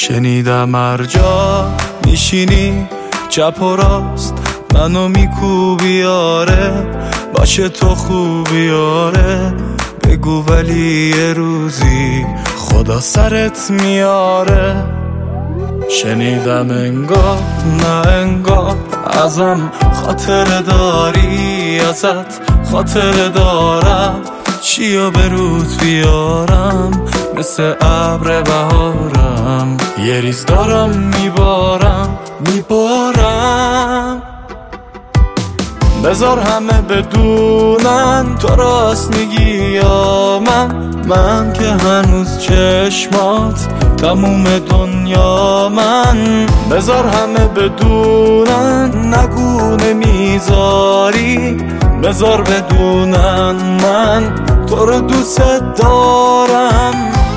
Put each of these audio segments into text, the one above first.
شنیدم هر جا میشینی چپ و راست منو میکوبی، آره باشه تو خوبی، آره بگو ولی یه روزی خدا سرت میاره. شنیدم انگار نه انگار ازم خاطر داری، ازت خاطر دارم، چیا به رود بیارم مثل ابر بهارم، یه ریز دارم میبارم. بذار همه بدونن تو راست میگی یا من که هنوز چشمات تموم دنیا من. بذار همه بدونن نگو نمیذاری، بذار بدونن من تو رو دوست دارم.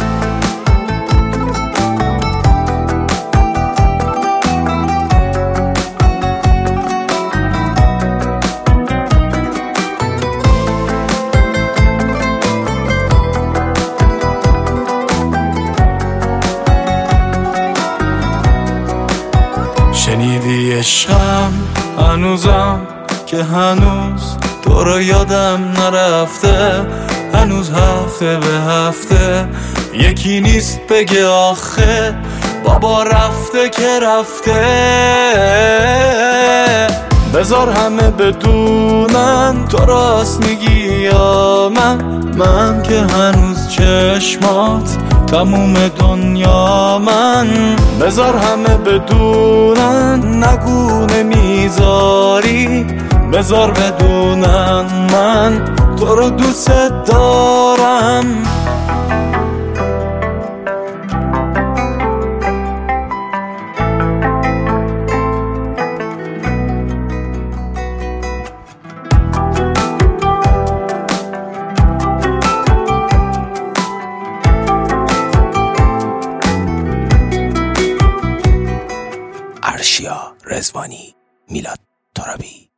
شنیدی عشقم هنوزم که هنوز تو رو یادم نرفته، هنوز هفته به هفته یکی نیست بگه آخه بابا رفته که رفته. بذار همه بدونن تو راست میگی یا من که هنوز چشمات تموم دنیا من. بذار همه بدونن نگو نمیذاری، بذار بدونن من تو رو دوست دارم. ارشیا رضوانی، میلاد ترابی.